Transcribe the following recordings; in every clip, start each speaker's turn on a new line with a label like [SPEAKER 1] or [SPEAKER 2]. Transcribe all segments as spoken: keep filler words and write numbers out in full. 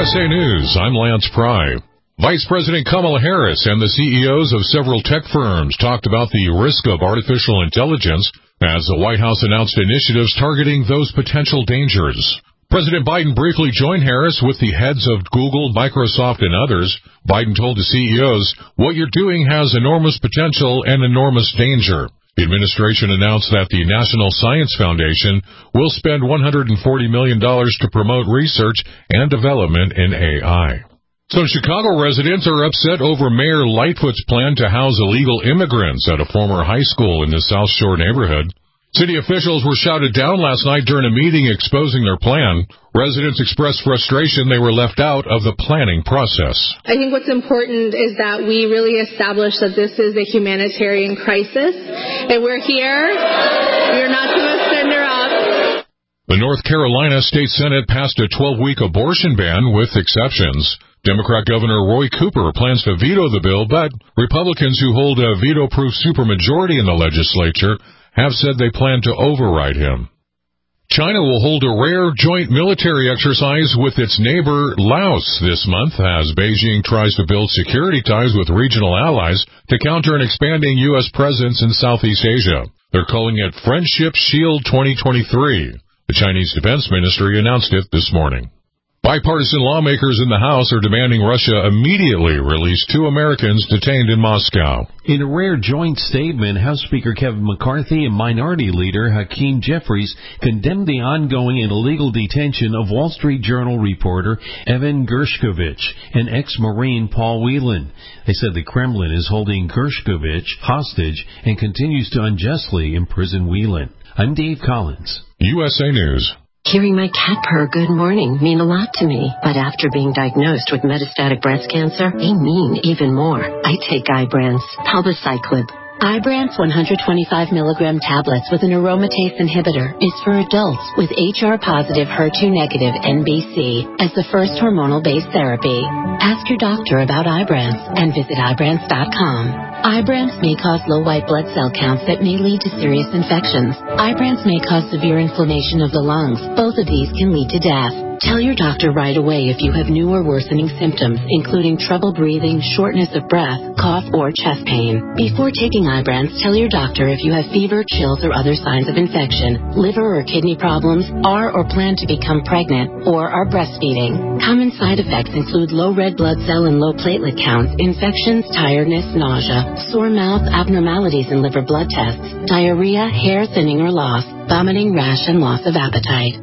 [SPEAKER 1] S A News, I'm Lance Pry. Vice President Kamala Harris and the C E Os of several tech firms talked about the risk of artificial intelligence as the White House announced initiatives targeting those potential dangers. President Biden briefly joined Harris with the heads of Google, Microsoft, and others. Biden told the C E Os, "What you're doing has enormous potential and enormous danger." The administration announced that the National Science Foundation will spend one hundred forty million dollars to promote research and development in A I. Some Chicago residents are upset over Mayor Lightfoot's plan to house illegal immigrants at a former high school in the South Shore neighborhood. City officials were shouted down last night during a meeting exposing their plan. Residents expressed frustration they were left out of the planning process.
[SPEAKER 2] I think what's important is that we really establish that this is a humanitarian crisis, and we're here. We're not going to send her up.
[SPEAKER 1] The North Carolina State Senate passed a twelve-week abortion ban with exceptions. Democrat Governor Roy Cooper plans to veto the bill, but Republicans who hold a veto-proof supermajority in the legislature have said they plan to override him. China will hold a rare joint military exercise with its neighbor Laos this month as Beijing tries to build security ties with regional allies to counter an expanding U S presence in Southeast Asia. They're calling it Friendship Shield twenty twenty-three. The Chinese Defense Ministry announced it this morning. Bipartisan lawmakers in the House are demanding Russia immediately release two Americans detained in Moscow.
[SPEAKER 3] In a rare joint statement, House Speaker Kevin McCarthy and Minority Leader Hakeem Jeffries condemned the ongoing and illegal detention of Wall Street Journal reporter Evan Gershkovich and ex-Marine Paul Whelan. They said the Kremlin is holding Gershkovich hostage and continues to unjustly imprison Whelan. I'm Dave Collins.
[SPEAKER 1] U S A News.
[SPEAKER 4] Hearing my cat purr good morning mean a lot to me, but after being diagnosed with metastatic breast cancer, they mean even more. I take Ibrance, palbociclib. Ibrance one hundred twenty-five milligram tablets with an aromatase inhibitor is for adults with H R-positive, H E R two negative N B C as the first hormonal-based therapy. Ask your doctor about Ibrance and visit Ibrance dot com. Ibrance may cause low white blood cell counts that may lead to serious infections. Ibrance may cause severe inflammation of the lungs. Both of these can lead to death. Tell your doctor right away if you have new or worsening symptoms, including trouble breathing, shortness of breath, cough, or chest pain. Before taking Ibrance, tell your doctor if you have fever, chills, or other signs of infection, liver or kidney problems, are or plan to become pregnant, or are breastfeeding. Common side effects include low red blood cell and low platelet counts, infections, tiredness, nausea, sore mouth, abnormalities in liver blood tests, diarrhea, hair thinning or loss, vomiting, rash, and loss of appetite.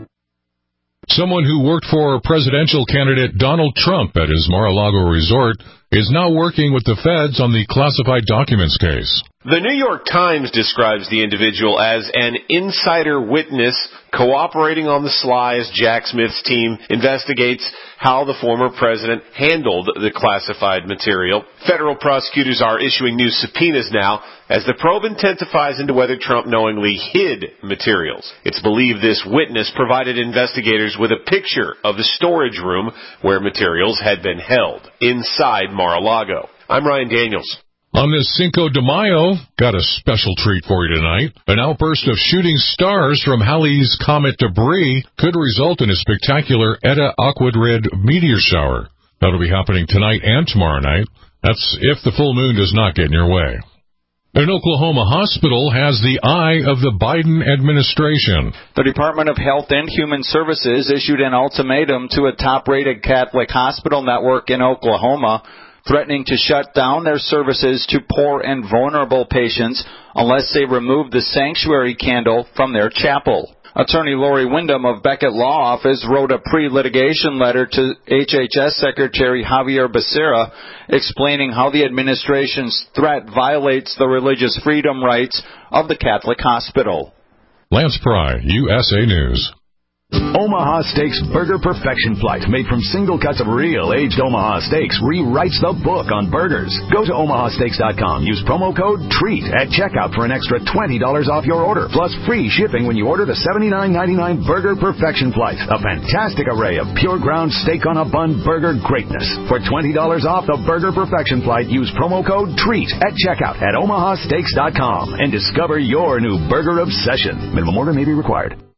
[SPEAKER 1] Someone who worked for presidential candidate Donald Trump at his Mar-a-Lago resort is now working with the feds on the classified documents case.
[SPEAKER 5] The New York Times describes the individual as an insider witness cooperating on the sly as Jack Smith's team investigates how the former president handled the classified material. Federal prosecutors are issuing new subpoenas now as the probe intensifies into whether Trump knowingly hid materials. It's believed this witness provided investigators with a picture of the storage room where materials had been held inside Mar-a-Lago. I'm Ryan Daniels.
[SPEAKER 1] On this Cinco de Mayo, got a special treat for you tonight. An outburst of shooting stars from Halley's Comet debris could result in a spectacular Eta Aquidrid meteor shower. That'll be happening tonight and tomorrow night. That's if the full moon does not get in your way. An Oklahoma hospital has the eye of the Biden administration.
[SPEAKER 6] The Department of Health and Human Services issued an ultimatum to a top-rated Catholic hospital network in Oklahoma, threatening to shut down their services to poor and vulnerable patients unless they remove the sanctuary candle from their chapel. Attorney Lori Wyndham of Beckett Law Office wrote a pre-litigation letter to H H S Secretary Javier Becerra explaining how the administration's threat violates the religious freedom rights of the Catholic hospital.
[SPEAKER 1] Lance Pry, U S A News.
[SPEAKER 7] Omaha Steaks Burger Perfection Flight, made from single cuts of real aged Omaha steaks, rewrites the book on burgers. Go to omaha steaks dot com. Use promo code TREAT at checkout for an extra twenty dollars off your order, plus free shipping when you order the seventy-nine ninety-nine Burger Perfection Flight. A fantastic array of pure ground steak on a bun burger greatness. For twenty dollars off the Burger Perfection Flight, use promo code TREAT at checkout at omaha steaks dot com and discover your new burger obsession. Minimum order may be required.